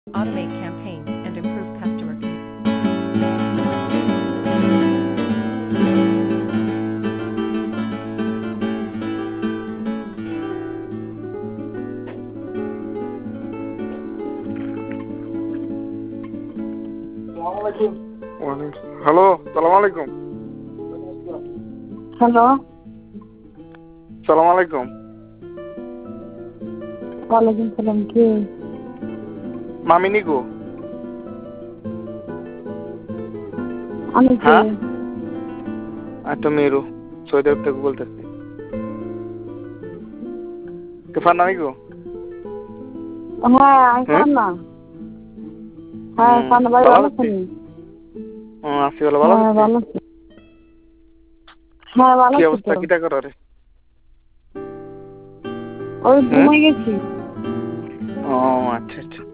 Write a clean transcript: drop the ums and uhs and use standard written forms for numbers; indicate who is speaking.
Speaker 1: automate campaigns, and improve customer communication.
Speaker 2: Hello, সালাম আলাইকুম।
Speaker 3: Hello,
Speaker 2: সালাম আলাইকুম।
Speaker 3: ওয়ালাইকুম সালাম। কে?
Speaker 2: মামি নিকো?
Speaker 3: আমি কে?
Speaker 2: হ্যাঁ, তো মেরু সৌদি আরব থেকে বলতেছি। তুফান নামিকো?
Speaker 3: হ্যাঁ, আমি ফান্না। হ্যাঁ, ফান্না ভাই ভালো আছেন?
Speaker 2: আসি ভালো, ভালো
Speaker 3: হ্যাঁ,
Speaker 2: আছি।
Speaker 3: ভালো আছি। হ্যাঁ, ভালো
Speaker 2: কি
Speaker 3: আছি
Speaker 2: অবস্থা,
Speaker 3: তো।
Speaker 2: কিটা করে?
Speaker 3: ওই ঘুমাই গেছি।
Speaker 2: ও আচ্ছা আচ্ছা।